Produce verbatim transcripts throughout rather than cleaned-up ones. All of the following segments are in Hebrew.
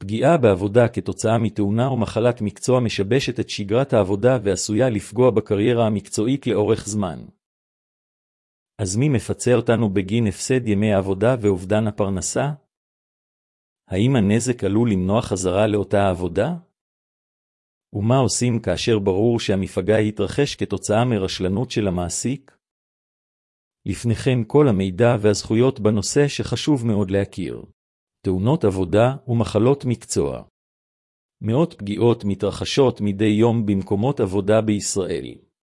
פגיעה בעבודה כתוצאה מתאונה או מחלת מקצוע משבשת את שגרת העבודה ועשויה לפגוע בקריירה המקצועית לאורך זמן. אז מי מפצה אותנו בגין הפסד ימי העבודה ואובדן הפרנסה? האם הנזק עלול למנוע חזרה לאותה העבודה? ומה עושים כאשר ברור שהמפגע יתרחש כתוצאה מרשלנות של המעסיק? לפניכם כל המידע והזכויות בנושא שחשוב מאוד להכיר. תאונות עבודה ומחלות מקצוע. מאות פגיעות מתרחשות מדי יום במקומות עבודה בישראל.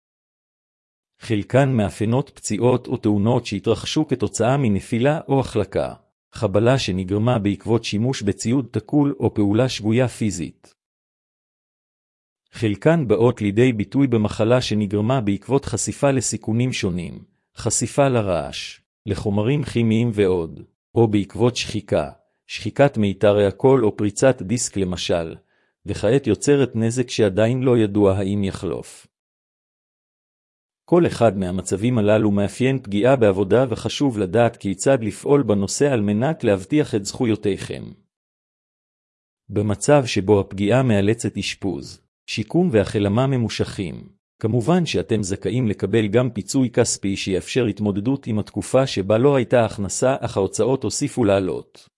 חלקן מאפיינות פציעות או תאונות שהתרחשו כתוצאה מנפילה או החלקה, חבלה שנגרמה בעקבות שימוש בציוד תקול או פעולה שגויה פיזית. חלקן באות לידי ביטוי במחלה שנגרמה בעקבות חשיפה לסיכונים שונים, חשיפה לרעש, לחומרים כימיים ועוד, או בעקבות שחיקה, שחיקת מיתרי הקול או פריצת דיסק למשל, וכעת יוצרת נזק שעדיין לא ידוע האם יחלוף. כל אחד מהמצבים הללו מאפיין פגיעה בעבודה וחשוב לדעת כיצד לפעול בנושא על מנת להבטיח את זכויותיכם. במצב שבו הפגיעה מאלצת אשפוז, שיקום והחלמה ממושכים, כמובן שאתם זכאים לקבל גם פיצוי כספי שיאפשר התמודדות עם התקופה שבה לא הייתה הכנסה אך ההוצאות הוסיפו לעלות.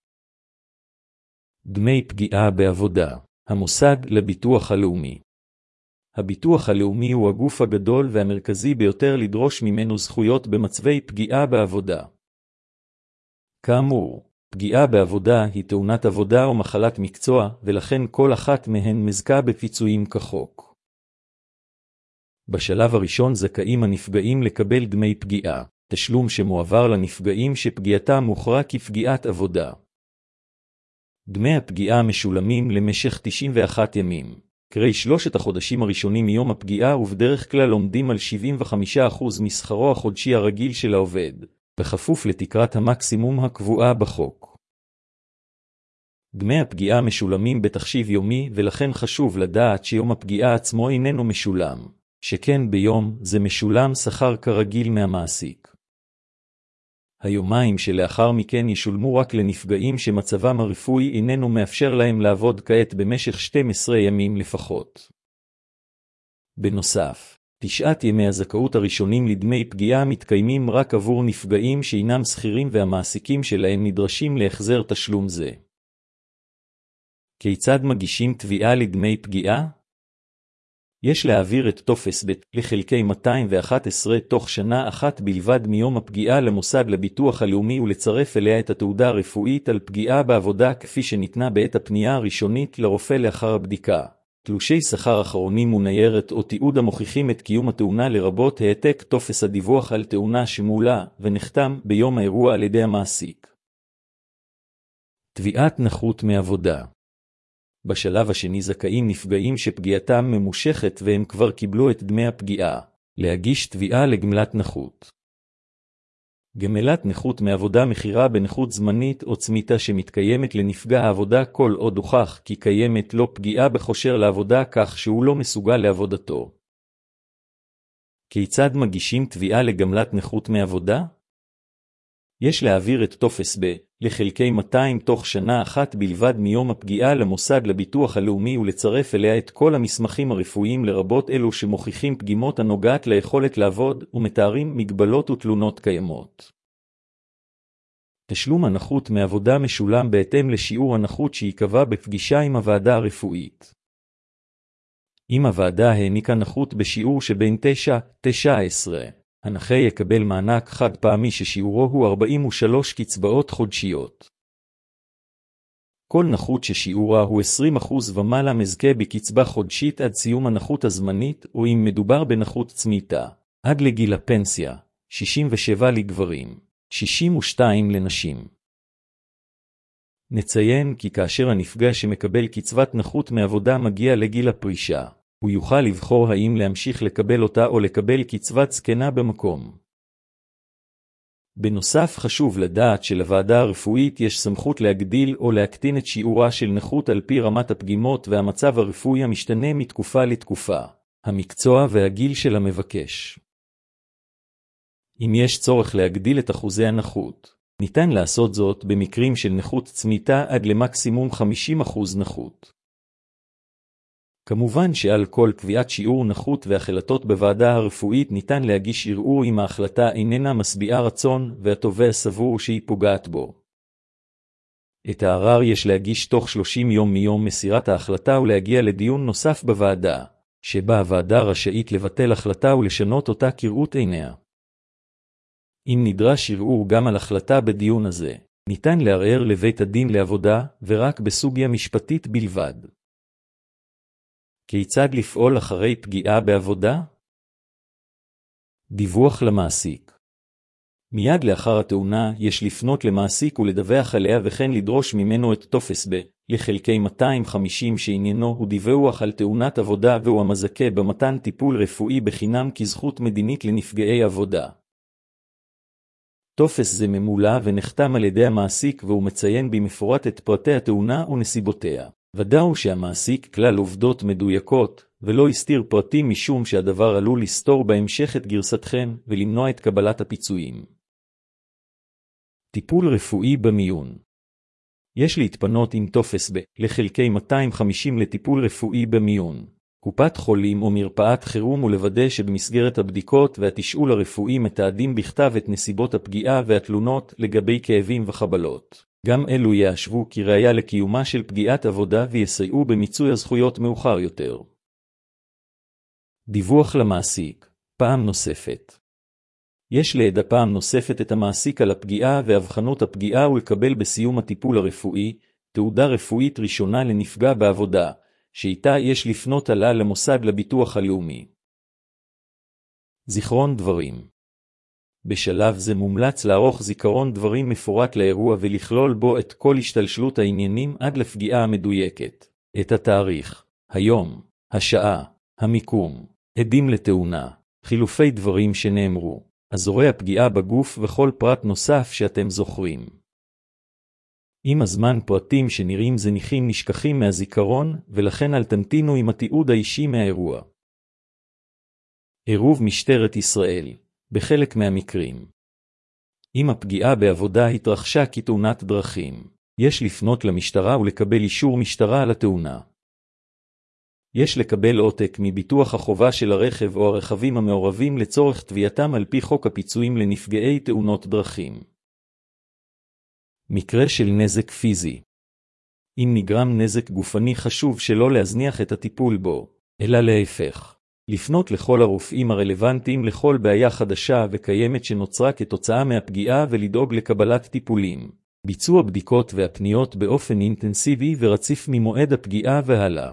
דמי פגיעה בעבודה. המוסד לביטוח הלאומי. הביטוח הלאומי הוא הגוף הגדול והמרכזי ביותר לדרוש ממנו זכויות במצבי פגיעה בעבודה. כאמור, פגיעה בעבודה היא תאונת עבודה או מחלת מקצוע, ולכן כל אחת מהן מזכה בפיצויים כחוק. בשלב הראשון זכאים הנפגעים לקבל דמי פגיעה, תשלום שמועבר לנפגעים שפגיעתם הוכרה כפגיעת עבודה. דמי הפגיעה משולמים למשך תשעים ואחד ימים, קרי שלושת החודשים הראשונים מיום הפגיעה, ובדרך כלל עומדים על שבעים וחמישה אחוז משכרו החודשי הרגיל של העובד, בכפוף לתקרת המקסימום הקבועה בחוק. דמי הפגיעה משולמים בתחשיב יומי, ולכן חשוב לדעת שיום הפגיעה עצמו איננו משולם, שכן ביום זה משולם שכר כרגיל מהמעסיק. היומיים שלאחר מכן ישולמו רק לנפגעים שמצבם הרפואי איננו מאפשר להם לעבוד כעת במשך שנים עשר ימים לפחות. בנוסף, תשעת ימי הזכאות הראשונים לדמי פגיעה מתקיימים רק עבור נפגעים שאינם שכירים והמעסיקים שלהם נדרשים להחזר תשלום זה. כיצד מגישים תביעה לדמי פגיעה? יש להעביר את טופס ב' לחלקי מאתיים ואחת עשרה תוך שנה אחת בלבד מיום הפגיעה למוסד לביטוח הלאומי ולצרף אליה את התעודה הרפואית על פגיעה בעבודה כפי שניתנה בעת הפנייה הראשונית לרופא לאחר הבדיקה. תלושי שכר אחרונים וניירת או תיעוד המוכיחים את קיום התאונה לרבות העתק טופס הדיווח על תאונה שמולה ונחתם ביום האירוע על ידי המעסיק. תביעת נכות מעבודה. בשלב השני זכאים נפגעים שפגיעתם ממושכת והם כבר קיבלו את דמי הפגיעה, להגיש תביעה לגמלת נכות. גמלת נכות מעבודה מכירה בנכות זמנית או צמיתה שמתקיימת לנפגע העבודה כל עוד הוכח כי קיימת לו פגיעה בכושר לעבודה כך שהוא לא מסוגל לעבודתו. כיצד מגישים תביעה לגמלת נכות מעבודה? יש להעביר את טופס ב' לחלקי מאתיים תוך שנה אחת בלבד מיום הפגיעה למוסד לביטוח הלאומי ולצרף אליה את כל המסמכים הרפואיים לרבות אלו שמוכיחים פגימות הנוגעת ליכולת לעבוד ומתארים מגבלות ותלונות קיימות. תשלום הנכות מעבודה משולם בהתאם לשיעור הנכות שיקבע בפגישה עם הוועדה הרפואית. אם הוועדה העניקה נכות בשיעור שבין תשע עד תשע עשרה, הנכה יקבל מענק חד פעמי ששיעורו הוא ארבעים ושלוש קצבאות חודשיות. כל נכות ששיעורה הוא עשרים אחוז ומעלה מזכה בקצבה חודשית עד סיום הנכות הזמנית, או אם מדובר בנכות צמיתה, עד לגיל הפנסיה, שישים ושבע לגברים, שישים ושתיים לנשים. נציין כי כאשר הנפגע שמקבל קצבת נכות מעבודה מגיע לגיל הפרישה, הוא יוכל לבחור האם להמשיך לקבל אותה או לקבל קצבת זקנה במקום. בנוסף חשוב לדעת שלוועדה הרפואית יש סמכות להגדיל או להקטין את שיעורה של נכות על פי רמת הפגימות והמצב הרפואי המשתנה מתקופה לתקופה, המקצוע והגיל של המבקש. אם יש צורך להגדיל את אחוזי הנכות, ניתן לעשות זאת במקרים של נכות צמיתה עד למקסימום חמישים אחוז נכות. כמובן שעל כל קביעת שיעור נכות והחלטות בוועדה הרפואית ניתן להגיש ערעור אם ההחלטה איננה משביעה רצון והתובע סבור שהיא פוגעת בו. את הערר יש להגיש תוך שלושים יום מיום מסירת ההחלטה ולהגיע לדיון נוסף בוועדה, שבה הוועדה רשאית לבטל החלטה ולשנות אותה כראות עיניה. אם נדרש ערעור גם על החלטה בדיון הזה, ניתן לערער לבית הדין לעבודה ורק בסוגיה משפטית בלבד. כיצד לפעול אחרי פגיעה בעבודה? דיווח למעסיק. מיד לאחר התאונה יש לפנות למעסיק ולדווח עליה וכן לדרוש ממנו את טופס ב לחלקי מאתיים וחמישים שעניינו הוא דיווח על תאונת עבודה והוא המזכה במתן טיפול רפואי בחינם כזכות מדינית לנפגעי עבודה. טופס זה ממולא ונחתם על ידי המעסיק והוא מציין במפורט את פרטי התאונה ונסיבותיה. ודאו שהמעסיק כלל עובדות מדויקות ולא הסתיר פרטים משום שהדבר עלול לסתור בהמשך את גרסתכם ולמנוע את קבלת הפיצויים. טיפול רפואי במיון. יש להתפנות עם טופס ב לחלקי מאתיים וחמישים לטיפול רפואי במיון. קופת חולים או מרפאת חירום ולוודא שבמסגרת הבדיקות והתשאול הרפואי מתעדים בכתב את נסיבות הפגיעה והתלונות לגבי כאבים וחבלות. גם אלו יאשרו כראיה לקיומה של פגיעת עבודה ויסייעו במיצוי הזכויות מאוחר יותר. דיווח למעסיק, פעם נוספת. יש לידע פעם נוספת את המעסיק על הפגיעה והבחנות הפגיעה ולקבל בסיום הטיפול הרפואי, תעודה רפואית ראשונה לנפגע בעבודה, שאיתה יש לפנות עליה למוסד לביטוח הלאומי. זיכרון דברים. בשלב זה מומלץ לערוך זיכרון דברים מפורט לאירוע ולכלול בו את כל השתלשלות העניינים עד לפגיעה המדויקת, את התאריך, היום, השעה, המיקום, עדים לתאונה, חילופי דברים שנאמרו, אזורי הפגיעה בגוף וכל פרט נוסף שאתם זוכרים. עם הזמן פרטים שנראים זניחים נשכחים מהזיכרון ולכן אל תמתינו עם התיעוד האישי מהאירוע. עירוב משטרת ישראל. בחלק מהמקרים. אם הפגיעה בעבודה התרחשה כתאונת דרכים, יש לפנות למשטרה ולקבל אישור משטרה על התאונה. יש לקבל עותק מביטוח החובה של הרכב או הרכבים המעורבים לצורך תביעתם על פי חוק הפיצויים לנפגעי תאונות דרכים. מקרה של נזק פיזי. אם נגרם נזק גופני חשוב שלא להזניח את הטיפול בו, אלא להפך. לפנות לכל הרופאים הרלוונטיים לכל בעיה חדשה וקיימת שנוצרה כתוצאה מהפגיעה ולדאוג לקבלת טיפולים. ביצוע בדיקות והפניות באופן אינטנסיבי ורציף ממועד הפגיעה והלאה.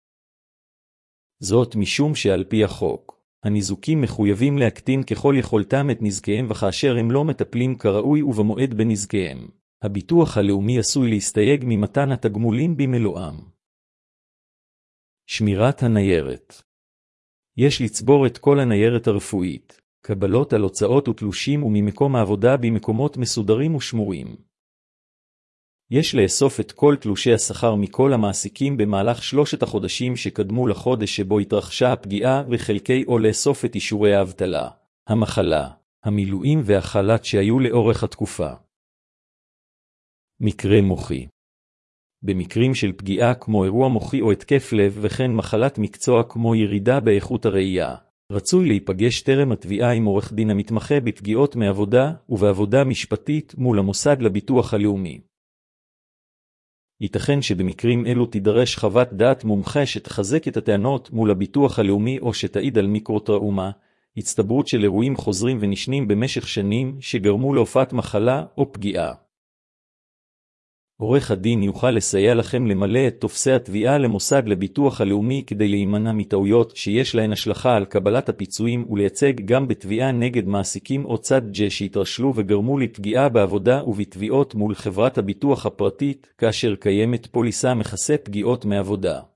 זאת משום שעל פי החוק, הניזוקים מחויבים להקטין ככל יכולתם את נזקיהם וכאשר הם לא מטפלים כראוי ובמועד בנזקיהם. הביטוח הלאומי עשוי להסתייג ממתן התגמולים במלואם. שמירת הניירת. יש לצבור את כל הניירת הרפואית, קבלות על הוצאות ותלושים וממקום העבודה במקומות מסודרים ושמורים. יש לאסוף את כל תלושי השכר מכל המעסיקים במהלך שלושת החודשים שקדמו לחודש שבו התרחשה הפגיעה וחלקי או לאסוף את אישורי האבטלה, המחלה, המילואים והחל"ת שהיו לאורך התקופה. מקרה מוחי. במקרים של פגיעה כמו אירוע מוחי או התקף לב וכן מחלת מקצוע כמו ירידה באיכות הראייה, רצוי להיפגש טרם התביעה עם עורך דין המתמחה בפגיעות מעבודה ובעבודה משפטית מול המוסד לביטוח הלאומי. ייתכן שבמקרים אלו תידרש חוות דעת מומחה שתחזק את הטענות מול הביטוח הלאומי או שתעיד על מיקרוטראומה, הצטברות של אירועים חוזרים ונשנים במשך שנים שגרמו להופעת מחלה או פגיעה. עורך הדין יוכל לסייע לכם למלא את טופסי התביעה למוסד לביטוח הלאומי כדי להימנע מטעויות שיש להן השלכה על קבלת הפיצויים ולייצג גם בתביעה נגד מעסיקים או צד ג' שהתרשלו וגרמו לפגיעה בעבודה ובתביעות מול חברת הביטוח הפרטית כאשר קיימת פוליסה מכסה פגיעות מעבודה.